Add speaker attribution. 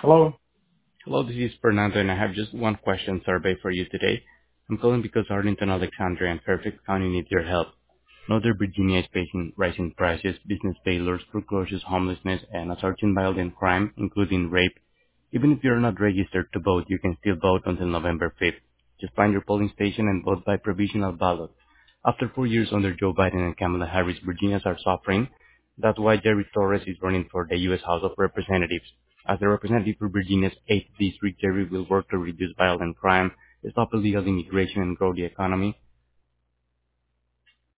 Speaker 1: Hello.
Speaker 2: Hello, this is Fernando, and I have just one question survey for you today. I'm calling because Arlington, Alexandria, and Fairfax County need your help. Northern Virginia is facing rising prices, business failures, foreclosures, homelessness, and a certain violent crime, including rape. Even if you're not registered to vote, you can still vote until November 5th. Just find your polling station and vote by provisional ballot. After 4 years under Joe Biden and Kamala Harris, Virginians are suffering. That's why Jerry Torres is running for the U.S. House of Representatives. As the representative for Virginia's 8th district, Jerry will work to reduce violent crime, stop illegal immigration, and grow the economy.